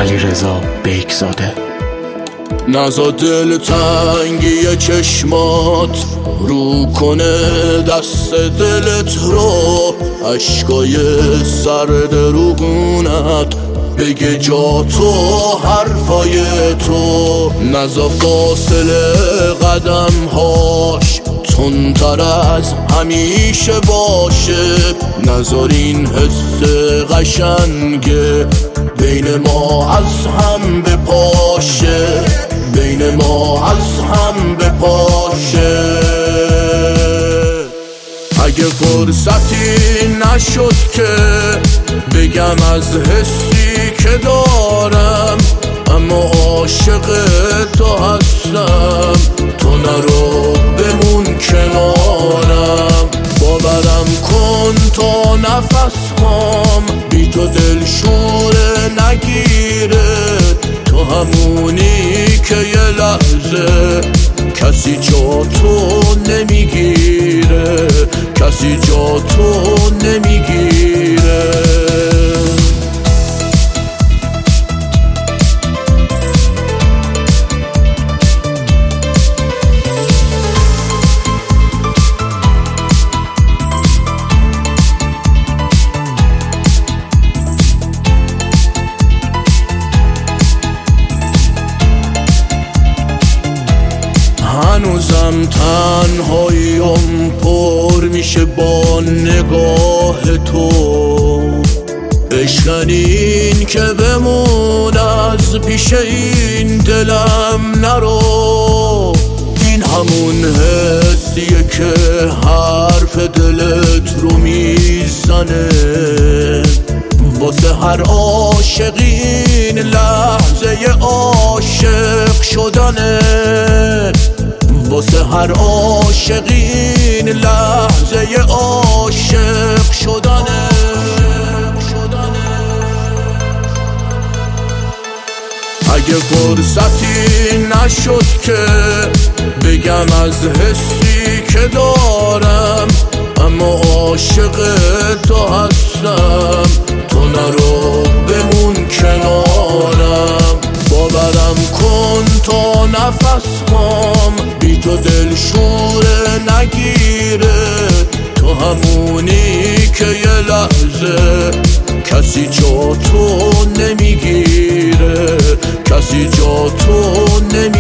علیرضا بیکزاده. نزا دل تنگی چشمات رو کنه دست دلت رو، عشقای سرد روگونت بگه جا تو حرفای تو. نزا فاصله قدم هاش تندتر از همیشه باشه، نذار این حس قشنگه بین ما از هم بپاشه، بین ما از هم بپاشه. اگه فرصتی نشد که بگم از حسی که دارم، اما عاشق تو هستم، تو نرو بمون کنارم. باورم کن تا نفس هام بی تو دل شوره نگیره، تو همونی که یه لحظه کسی جا تو نمیگیره، کسی جا تو نمیگیره. هنوزم تنهاییم پر میشه با نگاه تو، بشکنین که بمون از پیش این دلم نرو. این همون حسیه که حرف دلت رو میزنه، واسه هر عاشقین لحظه عاشق شدنه، واسه هر عاشقین لحظه عاشق شدنه. اگه فرصتی نشد که بگم از حسی که دارم، اما عاشق تو هستم، تو نرو بمون کنارم. باورم کن تا نفس هام بی تو دل شوره نگیره، تو همونی که یه لحظه کسی جا تو نمیگیره، کسی جا تو نمیگیره.